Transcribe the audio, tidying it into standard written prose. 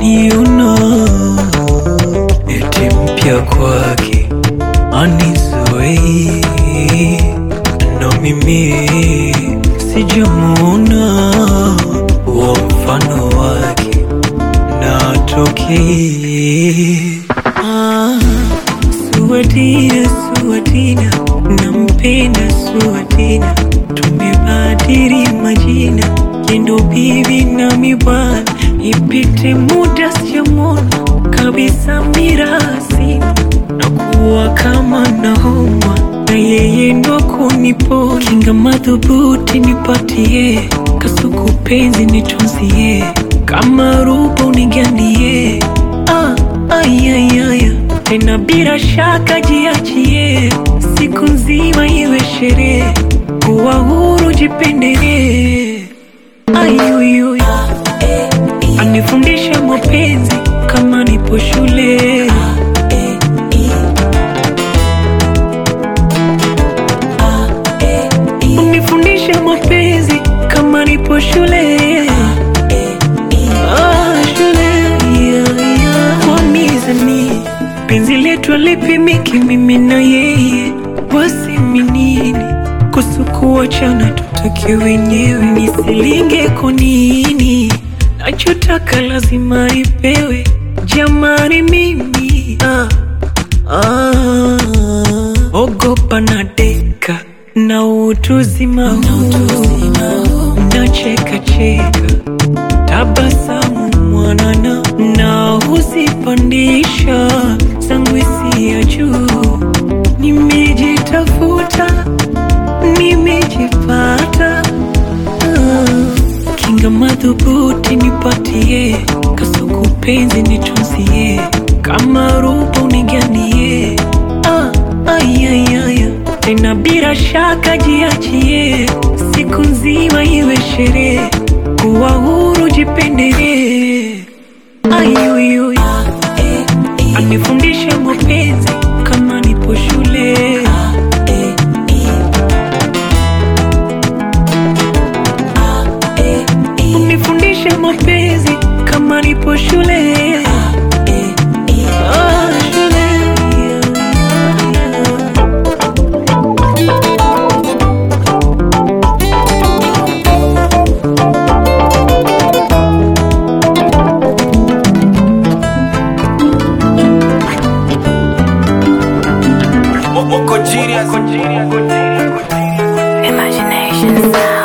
kaniona eti mpya kwake anizoei, na mimi sijamuona wa mfano wake na tokei. Suwatina, Suwatina, nampenda Suwatina, tumebadili majina, yendo bibi na mibwana, ipite muda sijamwona kabisa mirasi, na kuwa kama nahoma, na yeye ndo kuniponya. Kinga madhubuti nipatie, kasuku penzi nitunzie, kama rupa unigandie. Ayayaya, tena bila shaka jiachie, siku nzima iwe sherehe, kuwa huru jipendelee. Ayuyuy, anifundisha mapenzi kama nipo shule. Unifundisha mapenzi kama nipo shule. Penzi letu alipimiki mimi na yeye, wasiminini kusuku wachana tutake wenyewe, nisilinge konini, nachotaka lazima ipewe, jamani mimi ogopa na deka na utuzima huu, na cheka cheka tabasamu mwanana, na husipandisha zangu isi ya juu. Nimejitafuta, nimejipata. Kinga madhubuti nipatie, kasuku penzi nitunzie, kama rupa unigandie. Ayayaya, tena bila shaka jiachie, siku nzima iwe sherehe, kuwa huru jipendelee. Ayuyuy, anifundisha mapenzi kama nipo shule. Unifundisha mapenzi kama nipo shule. Imagination.